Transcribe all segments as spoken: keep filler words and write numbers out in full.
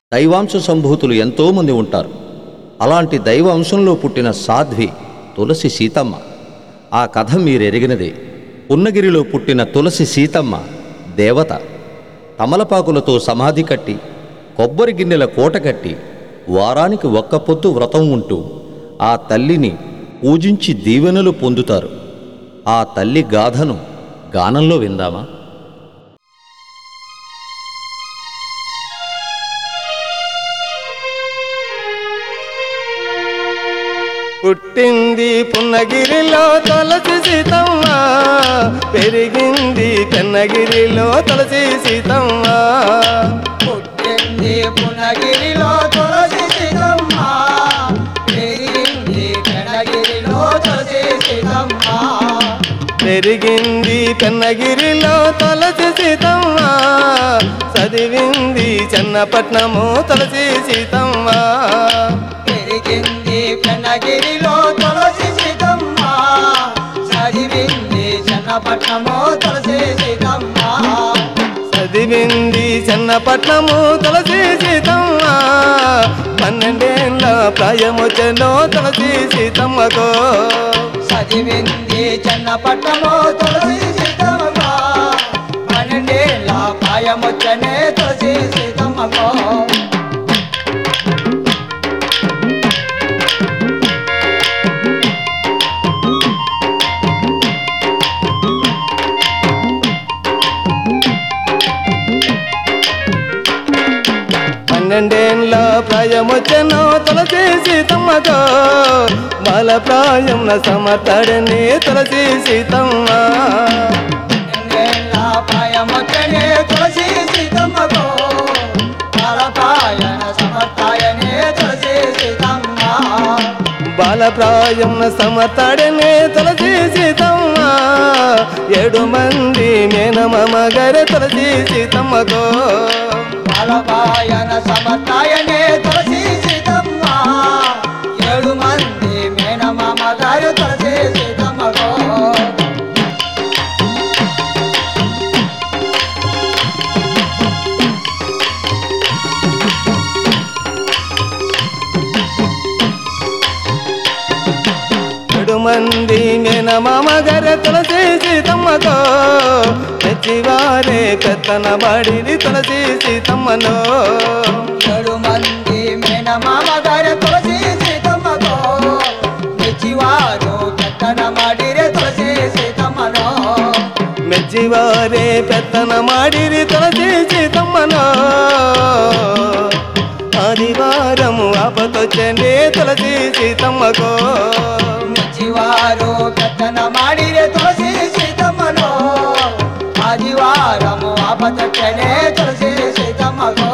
దైవాంశ సంభూతులు ఎంతోమంది ఉంటారు. అలాంటి దైవాంశంలో పుట్టిన సాధ్వి తులసి సీతమ్మ. ఆ కథ మీరెరిగినదే. పున్నగిరిలో పుట్టిన తులసి సీతమ్మ దేవత. తమలపాకులతో సమాధి కట్టి, కొబ్బరి గిన్నెల కోట కట్టి, వారానికి ఒక్క పొద్దు వ్రతం ఉంటూ ఆ తల్లిని పూజించి దీవెనలు పొందుతారు. ఆ తల్లి గాథను గానంలో విందామా? పుట్టింది పున్నగిరిలో తులసి సీతమ్మ, పెరిగింది కన్నగిరిలో తులసి సీతమ్మ. పుట్టింది పున్నగిరిలో తులసి సీతమ్మ, పెరిగింది కన్నగిరిలో తులసి సీతమ్మ. పెరిగింది కన్నగిరిలో తులసి సీతమ్మ, చదివింది చెన్నపట్నము తులసి సీతమ్మ. పెరిగింది కన్నగిరిలో తులసి సీతమ్మ, చదివింది చెన్నపట్నము తులసి సీతమ్మ. చదివింది చెన్నపట్నము తులసి సీతమ్మ, పన్నెండేళ్ళ ప్రాయమొచ్చెనో తులసి సీతమ్మకో. చదివింది చెన్నపట్నము తులసి సీతమ్మ, పన్నెండేళ్ళ ప్రాయమొచ్చనే తులసి సీతమ్మకో. పన్నెండేళ్ళ ప్రాయమొచ్చెనో తులసి సీతమ్మకో, బాల ప్రాయంన సమర్థడనే తులసి సీతమ్మ. పన్నెండేళ్ళ ప్రాయమొచ్చనే తులసి సీతమ్మకో, బాలప్రాయన సమర్థాయనే తులసి సీతమ్మ. బాల ప్రాయంన సమర్థడనే తులసి సీతమ్మ, ఏడు మంది మేనమామ గారే తులసి సీతమ్మకో. బాలప్రాయన సమర్థాయనే తులసి సీతమ్మ, ఏడు మంది మేనమామ గారు తులసి సీతమ్మకో. ఏడు మంది మేనమామ గారే తులసి సీతమ్మకో, తెచ్చివారే పెత్తన బడిది తులసి సీతమ్మనో. ఏడు మంది మేనమామ గారు తులసి సీతమ్మకో, మెచ్చివారు పెత్తన మాడిరే తులసి సీతమ్మనో. మెచ్చివారే పెత్తన మాడిరి తులసి సీతమ్మనో, ఆదివారము ఆపతొచ్చనే తులసి సీతమ్మకో. మెచ్చివారు పెత్తన మాడిరే తులసి సీతమ్మనో, ఆదివారము ఆపతట్టనే తులసి సీతమ్మకో.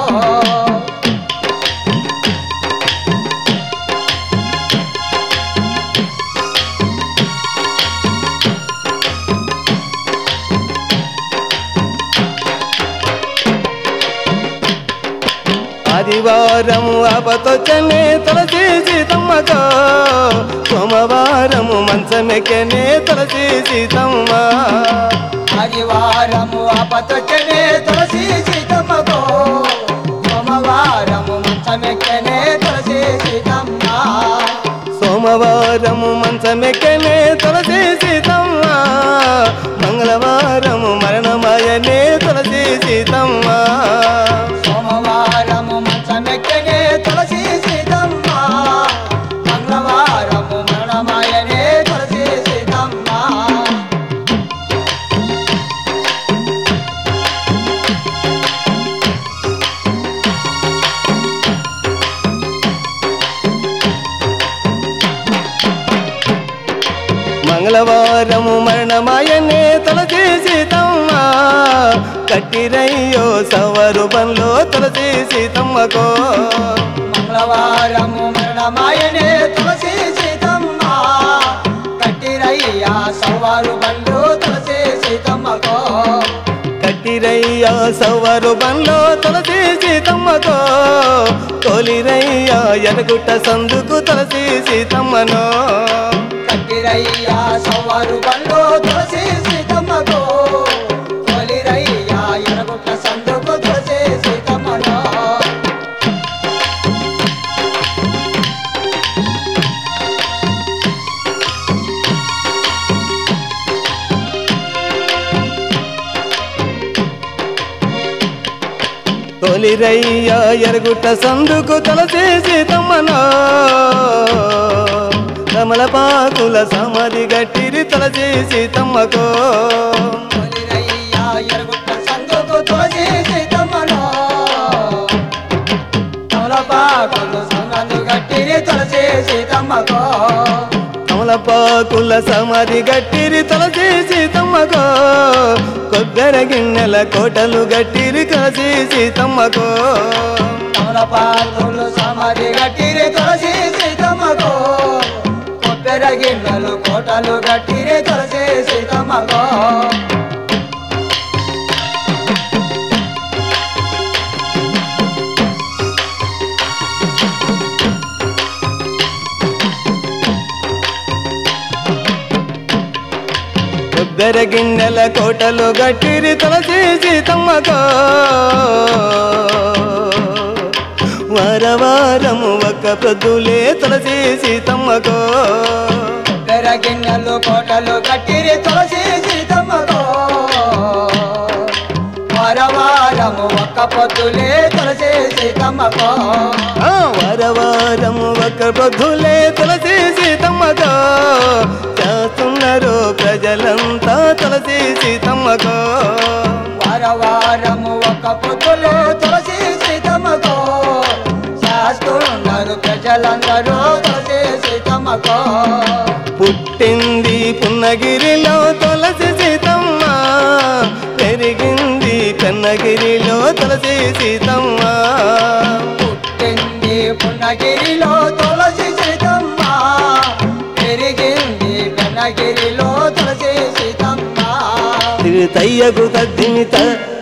ఆదివారము ఆపతొచ్చనే తులసి సీతమ్మకో, సోమవారము మంచమెక్కనే తులసి సీతమ్మ. ఆదివారము ఆపతొచ్చనే తులసి సీతమ్మకో, సోమవారము మంచమెక్కనే తులసి సీతమ్మ. సోమవారము మంచమెక్కనే తులసి సీతమ్మ, మంగళవారము మరణమాయనే తులసి సీతమ్మ. సోమవారము మంచమెక్కనే తులసి సీతమ్మ, మంగళవారము మరణమాయనే తులసి సీతమ్మ. మంగళవారము మరణమాయనే తులసి సీతమ్మ, కట్టిరయ్యో సవరు బంలో తులసి సీతమ్మకో. మంగళవారము మరణమాయనే తులసి సీతమ్మ, కట్టిరయ్యా సవారు బండు తులసి సీతమ్మకో. కట్టిరయ్యా సవరు బంలో తులసి సీతమ్మకో, తోలిరయ్యా ఎనగుట్ట సందుకు తులసి సీతమ్మనో. కట్టిరయ్యా సవారు బండు తులసి సీతమ్మకో, తొలిరయ్యా ఎనగుట్ట సందుకు తులసి సీతమ్మనో. కొలిరయ్య ఎరుగుట్ట సందుకు తులసి సీతమ్మనో తమలపాకుల సమాధి గట్టిరి తులసి సీతమ్మకో కొలిరయ్య ఎరుగుట్ట సందుకు తులసి సీతమ్మనో తమలపాకుల సమాధి గట్టిరి తులసి సీతమ్మకో తమలపాకుల సమాధి గట్టిరి తులసి సీతమ్మకో కొబ్బెర గిన్నెల కోటలు గట్టిరి తులసి సీతమ్మకో తమలపాకుల సమాధి గట్టిరి తులసి సీతమ్మకో కొబ్బెర గిన్నెలు కోటలు గట్టిరి తులసి సీతమ్మకో కొబ్బెర గిన్నెల కోటలు గట్టిరి తులసి సీతమ్మకో వారవారము ఒక్క ప్రొద్దులే తులసి సీతమ్మకో కొబ్బెర గిన్నెలు కోటలు గట్టిరి తులసి సీతమ్మకో వారవారము ఒక్క పొద్దులే తులసి సీతమ్మకో వారవారము ఒక్క ప్రొద్దులే తులసి సీతమ్మకో చేస్తున్నారు ప్రజలంతా తులసి సీతమ్మకో వారవారము ఒక్క పొద్దులే తులసి సీతమ్మకో చేస్తున్నారు ప్రజలందరూ తులసి సీతమ్మకో పుట్టింది పున్నగిరిలో తులసి సీతమ్మ పెరిగింది కన్నగిరిలో తులసి సీతమ్మ పుట్టింది పున్నగిరిలో తులసి సీతమ్మ పెరిగింది కన్నగిరిలో తులసి సీతమ్మ తిరుతయ్యకు తద్దిమిత